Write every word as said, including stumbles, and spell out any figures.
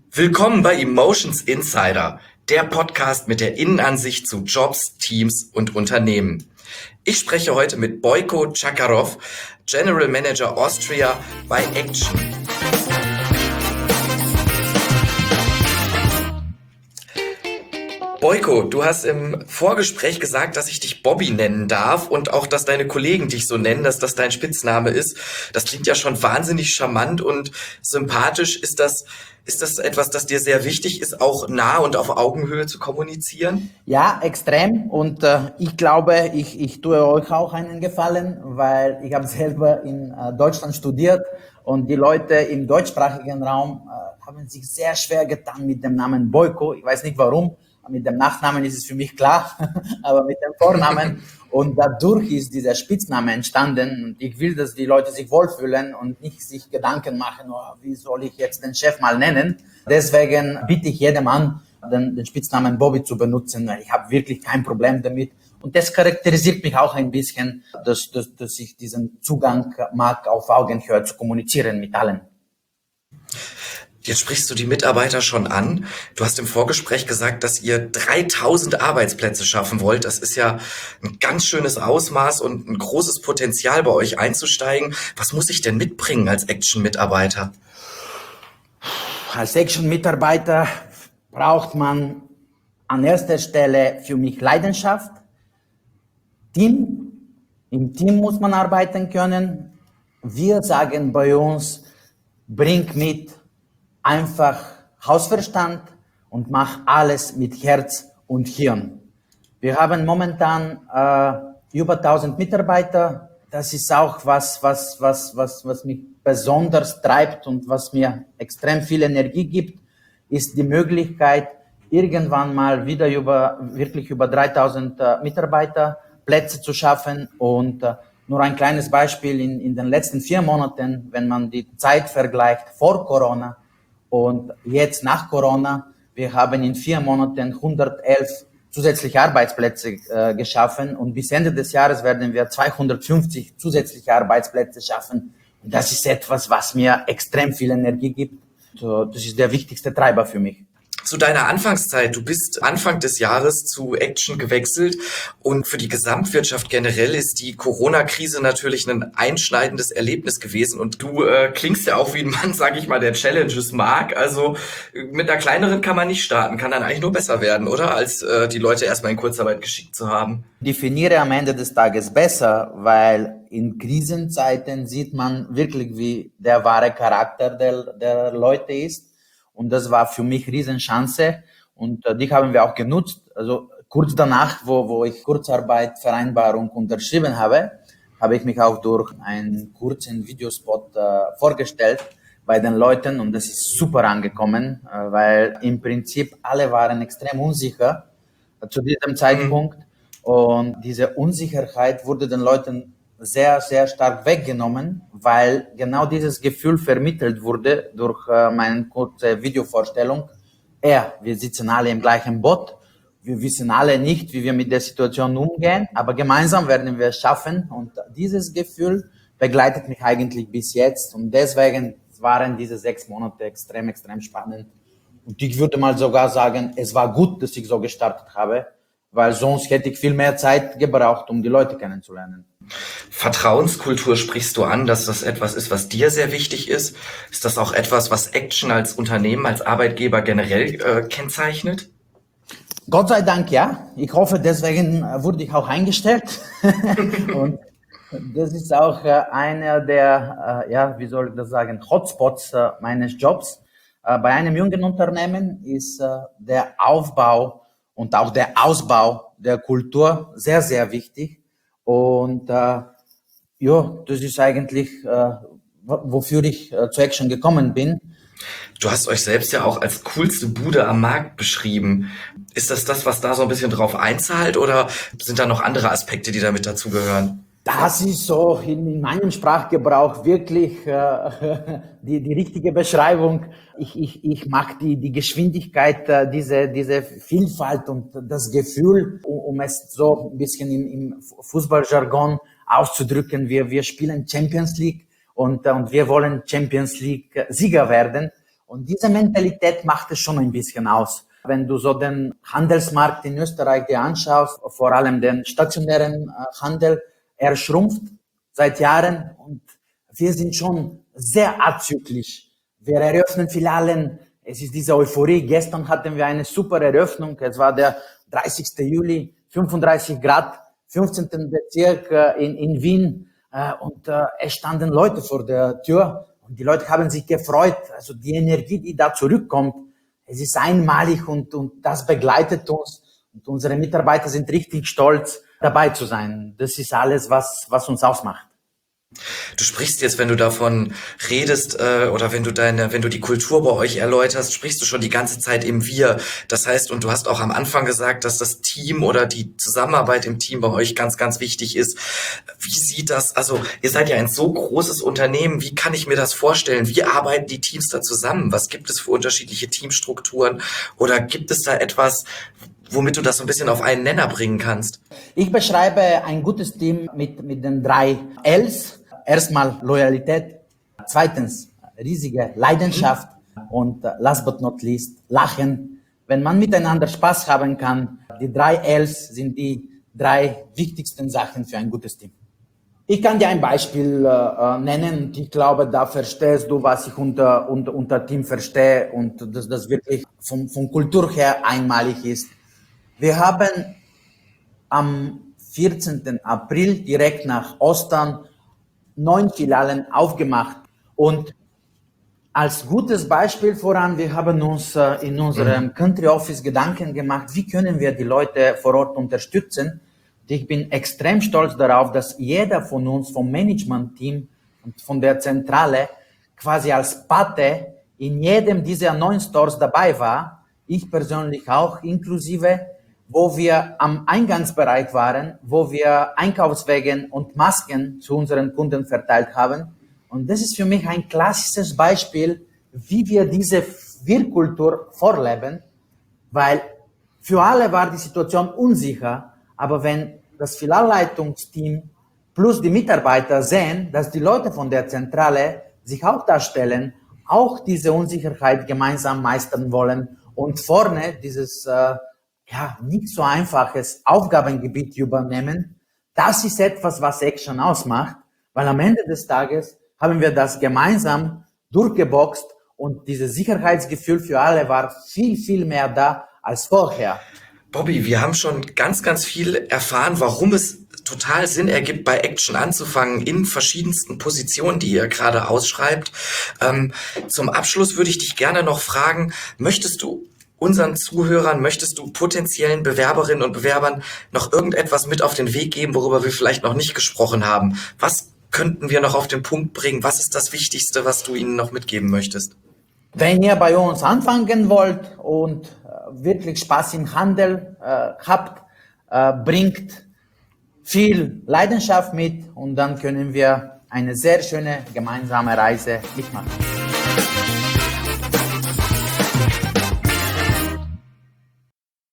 Willkommen bei Emotions Insider, der Podcast mit der Innenansicht zu Jobs, Teams und Unternehmen. Ich spreche heute mit Bojko Čakarov, General Manager Austria bei Action. Bojko, du hast im Vorgespräch gesagt, dass ich dich Bobby nennen darf und auch, dass deine Kollegen dich so nennen, dass das dein Spitzname ist. Das klingt ja schon wahnsinnig charmant und sympathisch. Ist das, ist das etwas, das dir sehr wichtig ist, auch nah und auf Augenhöhe zu kommunizieren? Ja, extrem. Und äh, ich glaube, ich, ich tue euch auch einen Gefallen, weil ich habe selber in äh, Deutschland studiert und die Leute im deutschsprachigen Raum äh, haben sich sehr schwer getan mit dem Namen Bojko. Ich weiß nicht warum. Mit dem Nachnamen ist es für mich klar, aber mit dem Vornamen. Und dadurch ist dieser Spitzname entstanden. Und ich will, dass die Leute sich wohlfühlen und nicht sich Gedanken machen, oh, wie soll ich jetzt den Chef mal nennen. Deswegen bitte ich jedem an, den, den Spitznamen Bobby zu benutzen. Ich habe wirklich kein Problem damit. Und das charakterisiert mich auch ein bisschen, dass, dass, dass ich diesen Zugang mag, auf Augenhöhe zu kommunizieren mit allen. Jetzt sprichst du die Mitarbeiter schon an. Du hast im Vorgespräch gesagt, dass ihr dreitausend Arbeitsplätze schaffen wollt. Das ist ja ein ganz schönes Ausmaß und ein großes Potenzial, bei euch einzusteigen. Was muss ich denn mitbringen als Action-Mitarbeiter? Als Action-Mitarbeiter braucht man an erster Stelle für mich Leidenschaft, Team. Im Team muss man arbeiten können. Wir sagen bei uns, bring mit einfach Hausverstand und mach alles mit Herz und Hirn. Wir haben momentan äh, über tausend Mitarbeiter. Das ist auch was, was, was, was, was mich besonders treibt und was mir extrem viel Energie gibt, ist die Möglichkeit, irgendwann mal wieder über, wirklich über dreitausend äh, Mitarbeiter Plätze zu schaffen. Und äh, nur ein kleines Beispiel, in, in den letzten vier Monaten, wenn man die Zeit vergleicht vor Corona, und jetzt nach Corona, wir haben in vier Monaten hundertelf zusätzliche Arbeitsplätze äh, geschaffen und bis Ende des Jahres werden wir zweihundertfünfzig zusätzliche Arbeitsplätze schaffen. Und das ist etwas, was mir extrem viel Energie gibt. So, das ist der wichtigste Treiber für mich. Zu deiner Anfangszeit, du bist Anfang des Jahres zu Action gewechselt und für die Gesamtwirtschaft generell ist die Corona-Krise natürlich ein einschneidendes Erlebnis gewesen und du äh, klingst ja auch wie ein Mann, sage ich mal, der Challenges mag, also mit einer kleineren kann man nicht starten, kann dann eigentlich nur besser werden, oder? Als äh, die Leute erstmal in Kurzarbeit geschickt zu haben. Definiere am Ende des Tages besser, weil in Krisenzeiten sieht man wirklich, wie der wahre Charakter der, der Leute ist. Und das war für mich eine Riesenchance und äh, die haben wir auch genutzt. Also kurz danach, wo, wo ich Kurzarbeitvereinbarung unterschrieben habe, habe ich mich auch durch einen kurzen Videospot äh, vorgestellt bei den Leuten und das ist super angekommen, äh, weil im Prinzip alle waren extrem unsicher äh, zu diesem Zeitpunkt und diese Unsicherheit wurde den Leuten sehr, sehr stark weggenommen, weil genau dieses Gefühl vermittelt wurde durch äh, meine kurze Videovorstellung. Ja, wir sitzen alle im gleichen Boot. Wir wissen alle nicht, wie wir mit der Situation umgehen, aber gemeinsam werden wir es schaffen. Und dieses Gefühl begleitet mich eigentlich bis jetzt. Und deswegen waren diese sechs Monate extrem, extrem spannend. Und ich würde mal sogar sagen, es war gut, dass ich so gestartet habe, weil sonst hätte ich viel mehr Zeit gebraucht, um die Leute kennenzulernen. Vertrauenskultur sprichst du an, dass das etwas ist, was dir sehr wichtig ist. Ist das auch etwas, was Action als Unternehmen, als Arbeitgeber generell äh, kennzeichnet? Gott sei Dank, ja. Ich hoffe, deswegen wurde ich auch eingestellt. Und das ist auch äh, einer der, äh, ja, wie soll ich das sagen, Hotspots äh, meines Jobs. Äh, bei einem jungen Unternehmen ist äh, der Aufbau und auch der Ausbau der Kultur sehr, sehr wichtig. Und äh, ja, das ist eigentlich, äh, wofür ich äh, zu Action gekommen bin. Du hast euch selbst ja auch als coolste Bude am Markt beschrieben. Ist das das, was da so ein bisschen drauf einzahlt oder sind da noch andere Aspekte, die damit dazugehören? Das ist so in, in meinem Sprachgebrauch wirklich äh, die, die richtige Beschreibung. Ich, ich, ich mag die, die Geschwindigkeit, äh, diese, diese Vielfalt und das Gefühl, um, um es so ein bisschen im, im Fußballjargon auszudrücken. Wir, wir spielen Champions League und, äh, und wir wollen Champions League Sieger werden. Und diese Mentalität macht es schon ein bisschen aus. Wenn du so den Handelsmarkt in Österreich dir anschaust, vor allem den stationären Handel, er schrumpft seit Jahren und wir sind schon sehr azyklisch. Wir eröffnen Filialen, es ist diese Euphorie. Gestern hatten wir eine super Eröffnung, es war der dreißigsten Juli, fünfunddreißig Grad, fünfzehnten Bezirk in, in Wien und es standen Leute vor der Tür und die Leute haben sich gefreut. Also die Energie, die da zurückkommt, es ist einmalig und, und das begleitet uns und unsere Mitarbeiter sind richtig stolz, dabei zu sein. Das ist alles, was, was uns ausmacht. Du sprichst jetzt, wenn du davon redest äh, oder wenn du deine, wenn du die Kultur bei euch erläuterst, sprichst du schon die ganze Zeit im Wir. Das heißt, und du hast auch am Anfang gesagt, dass das Team oder die Zusammenarbeit im Team bei euch ganz, ganz wichtig ist. Wie sieht das, also ihr seid ja ein so großes Unternehmen, wie kann ich mir das vorstellen? Wie arbeiten die Teams da zusammen? Was gibt es für unterschiedliche Teamstrukturen? Oder gibt es da etwas, womit du das so ein bisschen auf einen Nenner bringen kannst? Ich beschreibe ein gutes Team mit, mit den drei Ls. Erstmal Loyalität, zweitens riesige Leidenschaft und last but not least Lachen. Wenn man miteinander Spaß haben kann, die drei Ls sind die drei wichtigsten Sachen für ein gutes Team. Ich kann dir ein Beispiel äh, nennen und ich glaube, da verstehst du, was ich unter, unter, unter Team verstehe und dass das wirklich von, von Kultur her einmalig ist. Wir haben am vierzehnten April direkt nach Ostern neun Filialen aufgemacht und als gutes Beispiel voran, wir haben uns äh, in unserem mhm. Country Office Gedanken gemacht, wie können wir die Leute vor Ort unterstützen. Und ich bin extrem stolz darauf, dass jeder von uns vom Management-Team und von der Zentrale quasi als Pate in jedem dieser neun Stores dabei war, ich persönlich auch inklusive, wo wir am Eingangsbereich waren, wo wir Einkaufswagen und Masken zu unseren Kunden verteilt haben. Und das ist für mich ein klassisches Beispiel, wie wir diese Wir-Kultur vorleben, weil für alle war die Situation unsicher, aber wenn das Filialleitungsteam plus die Mitarbeiter sehen, dass die Leute von der Zentrale sich auch darstellen, auch diese Unsicherheit gemeinsam meistern wollen und vorne dieses äh, ja, nicht so einfaches Aufgabengebiet übernehmen. Das ist etwas, was Action ausmacht, weil am Ende des Tages haben wir das gemeinsam durchgeboxt und dieses Sicherheitsgefühl für alle war viel, viel mehr da als vorher. Bobby, wir haben schon ganz, ganz viel erfahren, warum es total Sinn ergibt, bei Action anzufangen in verschiedensten Positionen, die ihr gerade ausschreibt. Ähm, zum Abschluss würde ich dich gerne noch fragen, möchtest du unseren Zuhörern, möchtest du potenziellen Bewerberinnen und Bewerbern noch irgendetwas mit auf den Weg geben, worüber wir vielleicht noch nicht gesprochen haben? Was könnten wir noch auf den Punkt bringen? Was ist das Wichtigste, was du ihnen noch mitgeben möchtest? Wenn ihr bei uns anfangen wollt und äh, wirklich Spaß im Handel äh, habt, äh, bringt viel Leidenschaft mit und dann können wir eine sehr schöne gemeinsame Reise mitmachen.